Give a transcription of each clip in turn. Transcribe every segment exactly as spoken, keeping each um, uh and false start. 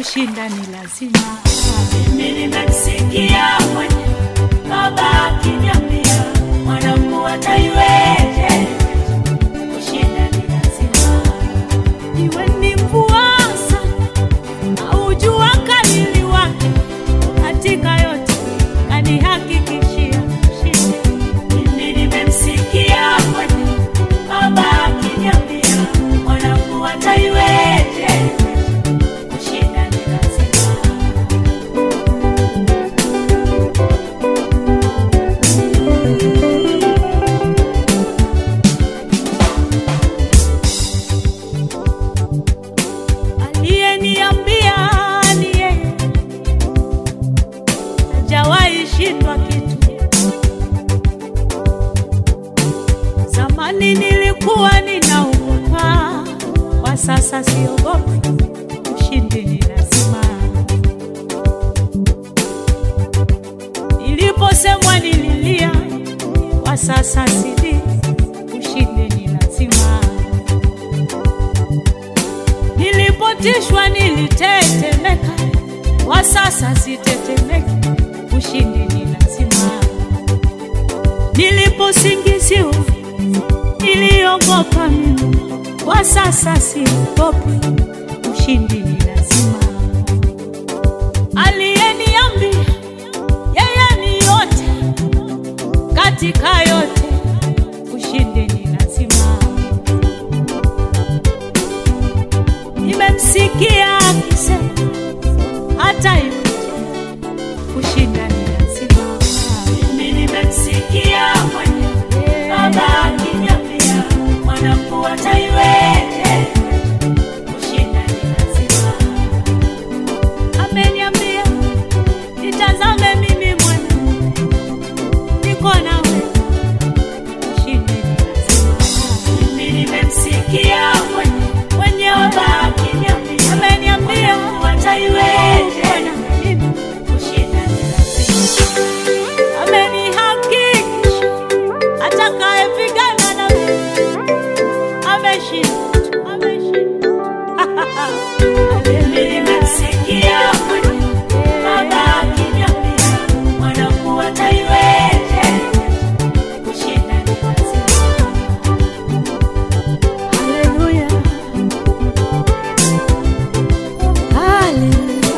kushinda ni lazima. Mimi nimemsikia mwenye baba akiniambia mwanangu ataiweje, kushinda ni lazima. Iwe ni mvua au jua kali liwake, katika yote kanihakikishia kushinda. Mimi nimemsikia mwenye baba akiniambia mwanangu ataiweje, kushinda ni lazima. Aliyeniambia ni yeye, hajawahi shindwa kitu. Zamani nilikuwa ninaogopa, kwa sasa siogopi, ushindi ni lazima. Niliposemwa nililia, kwa sasa sili, ushindi ni lazima. Nilipotishwa nilitetemeka, kwa sasa sitetemeki, ushindi ni lazima. Niliposingiziwa niliogopa mimi, kwa sasa siogopi, ushindi ni lazima. Aliyeniambia yeye ni yote katika yote, ushindi ni lazima. Nimemsikia akisema hata hivyo kushinda ni lazima. Mimi nimemsikia mwenye baba akiniambia mwanangu ataiweje, kushinda ni lazima. Ameniambia nitazame mimi mwanangu, niko nawe, ushindi ni lazima. Mimi nimemsikia mwenye Mwenye baba akiniambia ameniambia mwanangu ataiweje, kushinda ni lazima. amenihakikisha atakayepigana na mimi ameshinda, ameshinda. Mimi nimemsikia mwenye baba akiniambia mwanangu ataiweje, kushinda ni lazima. Haleluya, haleluya.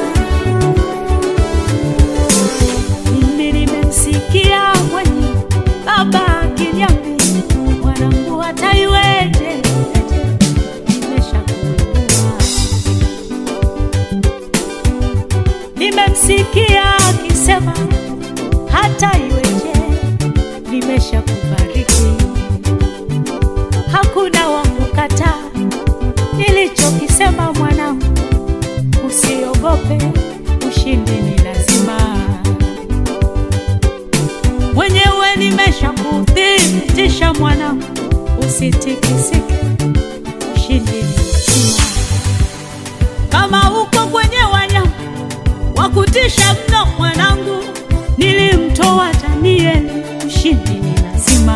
Mimi nimemsikia mwenye baba akiniambia mwanangu ataiweje, nimeshakuinua. Nimemsikia akisema hata iweje, nimeshakubariki. Hakuna wa kukataa nilichokisema mwanangu, usiogope, ushindi ni lazima. Mwenyewe nimeshakuthibitisha mwanangu, usitikisike, ushindi ni lazima. Kama uko kwenye wanyama wakutisha mno mwanangu, nilimtoa Danieli, ushindi ni lazima.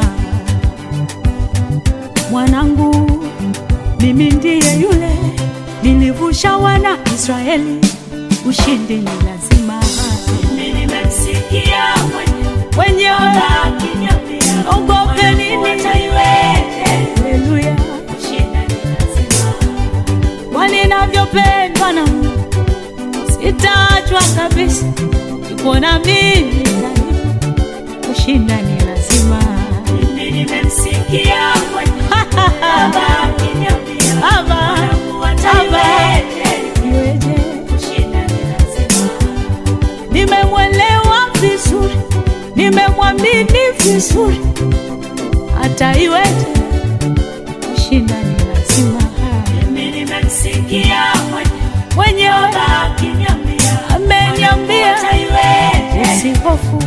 Mwanangu, mimi ndiye yule nilivusha wana Israeli, ushindi ni lazima. Mimi nimemsikia mwenye Wenye baba akiniambia ogope nini? mwanangu ataiweje, Haleluya, kushinda ni lazima. waninavyopendwa na Mungu, sitaachwa kabisa, iko na mimi daima, kushinda ni lazima. Mimi nimemsikia mwenye baba akiniambia Baba, mwanangu ataiweje, iweje? kushinda ni lazima. Nimemwelewa vizuri, nimemwamini vizuri, hata iweje, kushinda ni lazima. Mimi nimemsikia mwenye Mwenye baba akiniambia ameniambia ataiweje, usihofu,